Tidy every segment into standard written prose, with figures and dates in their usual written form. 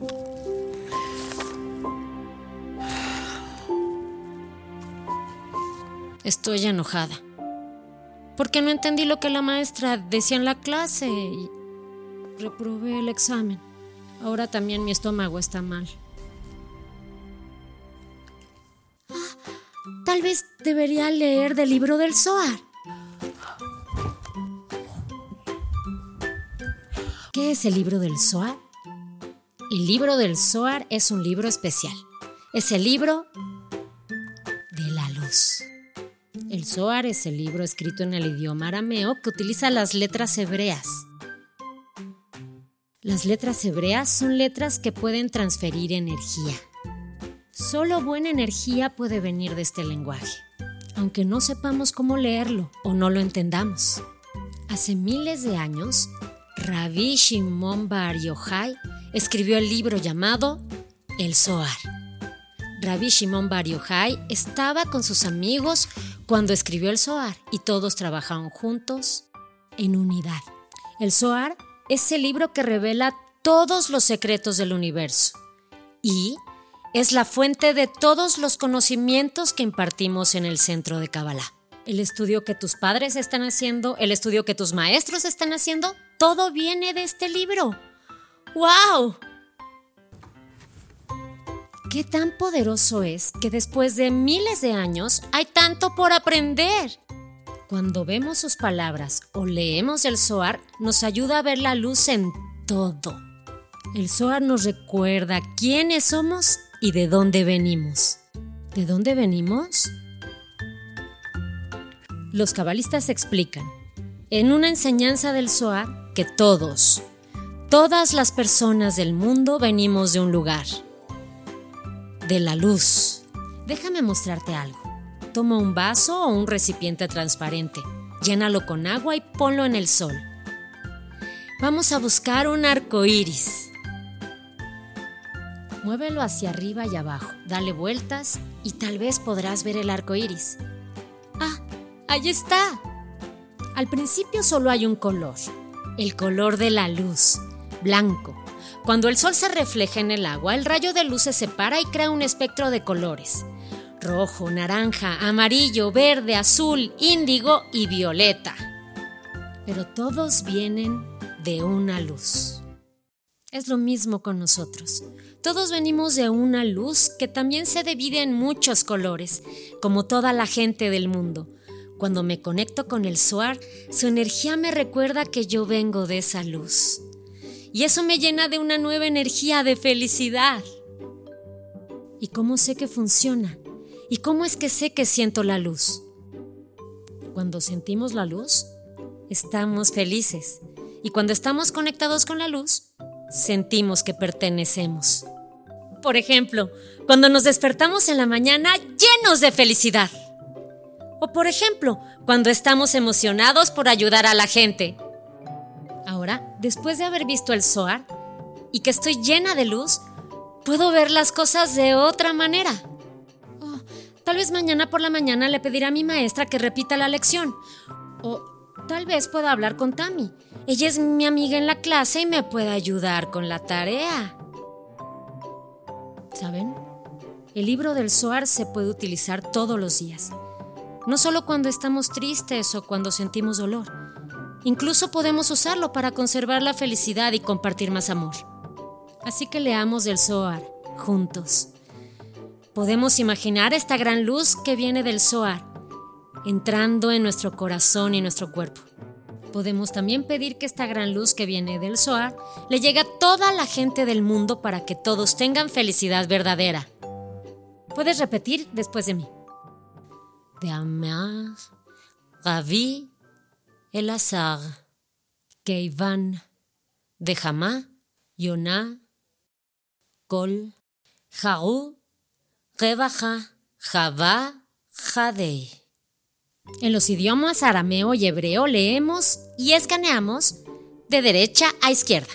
Estoy enojada porque no entendí lo que la maestra decía en la clase y reprobé el examen. Ahora también mi estómago está mal. Tal vez debería leer del libro del Zohar. ¿Qué es el libro del Zohar? El libro del Zohar es un libro especial. Es el libro de la luz. El Zohar es el libro escrito en el idioma arameo que utiliza las letras hebreas. Las letras hebreas son letras que pueden transferir energía. Solo buena energía puede venir de este lenguaje, aunque no sepamos cómo leerlo o no lo entendamos. Hace miles de años, Rabbi Shimon Bar Yochai escribió el libro llamado El Zohar. Rabbi Shimon Bar Yochai estaba con sus amigos cuando escribió el Zohar y todos trabajaron juntos en unidad. El Zohar es el libro que revela todos los secretos del universo y es la fuente de todos los conocimientos que impartimos en el centro de Kabbalah. El estudio que tus padres están haciendo, el estudio que tus maestros están haciendo, todo viene de este libro. ¡Wow! ¿Qué tan poderoso es que después de miles de años hay tanto por aprender? Cuando vemos sus palabras o leemos el Zohar, nos ayuda a ver la luz en todo. El Zohar nos recuerda quiénes somos y de dónde venimos. ¿De dónde venimos? Los cabalistas explican en una enseñanza del Zohar que todas las personas del mundo venimos de un lugar, de la luz. Déjame mostrarte algo. Toma un vaso o un recipiente transparente, llénalo con agua y ponlo en el sol. Vamos a buscar un arco iris. Muévelo hacia arriba y abajo, dale vueltas y tal vez podrás ver el arco iris. ¡Ah! ¡Ahí está! Al principio solo hay un color, el color de la luz, blanco. Cuando el sol se refleja en el agua, el rayo de luz se separa y crea un espectro de colores: rojo, naranja, amarillo, verde, azul, índigo y violeta. Pero todos vienen de una luz. Es lo mismo con nosotros. Todos venimos de una luz que también se divide en muchos colores, como toda la gente del mundo. Cuando me conecto con el Zohar, su energía me recuerda que yo vengo de esa luz. Y eso me llena de una nueva energía de felicidad. ¿Y cómo sé que funciona? ¿Y cómo es que sé que siento la luz? Cuando sentimos la luz, estamos felices. Y cuando estamos conectados con la luz, sentimos que pertenecemos. Por ejemplo, cuando nos despertamos en la mañana llenos de felicidad. O por ejemplo, cuando estamos emocionados por ayudar a la gente. Ahora, después de haber visto el Zohar y que estoy llena de luz, puedo ver las cosas de otra manera. Tal vez mañana por la mañana le pediré a mi maestra que repita la lección. O tal vez pueda hablar con Tami. Ella es mi amiga en la clase y me puede ayudar con la tarea. ¿Saben? El libro del Zohar se puede utilizar todos los días. No solo cuando estamos tristes o cuando sentimos dolor. Incluso podemos usarlo para conservar la felicidad y compartir más amor. Así que leamos el Zohar juntos. Podemos imaginar esta gran luz que viene del Zohar entrando en nuestro corazón y nuestro cuerpo. Podemos también pedir que esta gran luz que viene del Zohar le llegue a toda la gente del mundo para que todos tengan felicidad verdadera. Puedes repetir después de mí. De Amar, Rabbi Elazar, Keivan, Dejamá, Yoná, Kol, Jaú, Rebaja, Javá, Jadei. En los idiomas arameo y hebreo leemos y escaneamos de derecha a izquierda.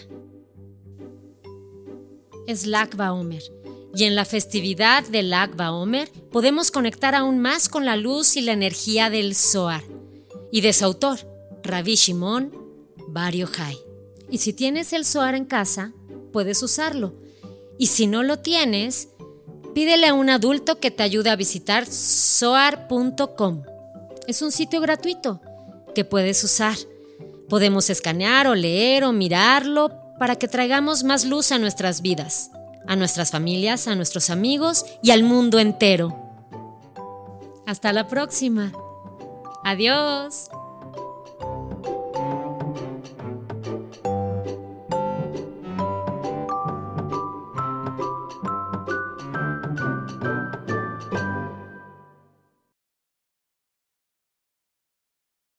Es Lag BaOmer. Y en la festividad de Lag BaOmer podemos conectar aún más con la luz y la energía del Zohar y de su autor, Rabbi Shimon Bar Yochai. Y si tienes el Zohar en casa, puedes usarlo. Y si no lo tienes, pídele a un adulto que te ayude a visitar zoar.com. Es un sitio gratuito que puedes usar. Podemos escanear o leer o mirarlo para que traigamos más luz a nuestras vidas, a nuestras familias, a nuestros amigos y al mundo entero. Hasta la próxima. Adiós.